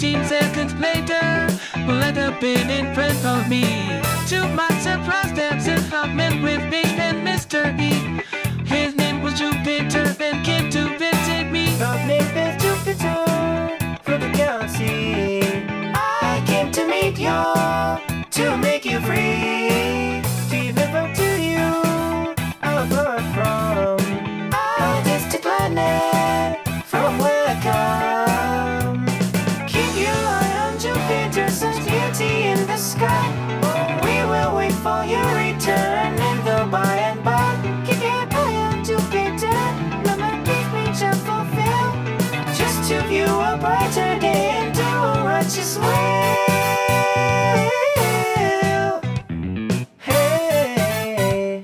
15 seconds later, will end up in front of me. To my surprise, there's a hotman with big and Mr. E. His name was Jupiter and came to visit me. Our name is Jupiter from the galaxy. I came to meet you to make you free. To deliver to you our birth from our distant planet from where I come. Keep your eye on Jupiter, such beauty in the sky. We will wait for your return in the by and by. Keep your eye on Jupiter, no matter we shall fulfill, just to view a brighter day and do a righteous will. Hey.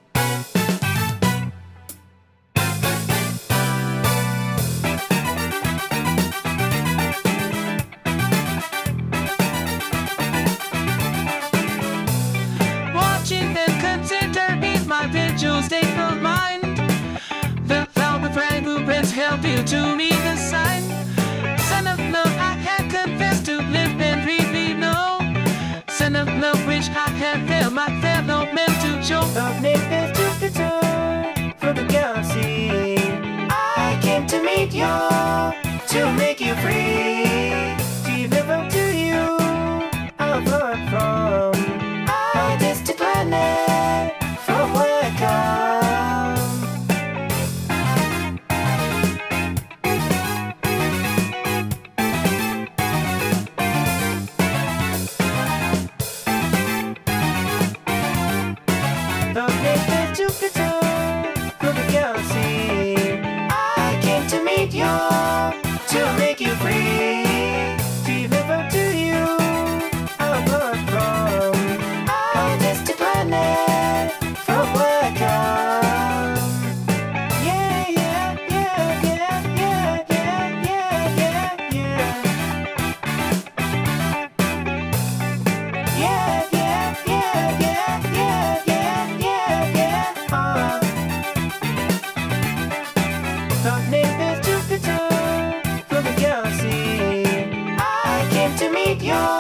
Watching and considering my visual state of mind, the flower fragrance helped you to me the sign. Son of love, I had confessed to live and really know. Son of love, which I had felt my fellow men to show. Our name is Jupiter from the galaxy. I came to meet you to make you free. To deliver to you our birth from our distant planet from where I come. Our name is Jupiter from the galaxy. I came to meet you to make you free. To deliver to you our birth from our distant planet from where I come. Yeah, yeah, yeah, yeah, yeah, yeah, yeah, yeah, yeah. Yeah, yeah, yeah, yeah, yeah, yeah, yeah, yeah. Our name is Jupiter from the galaxy. I came to meet you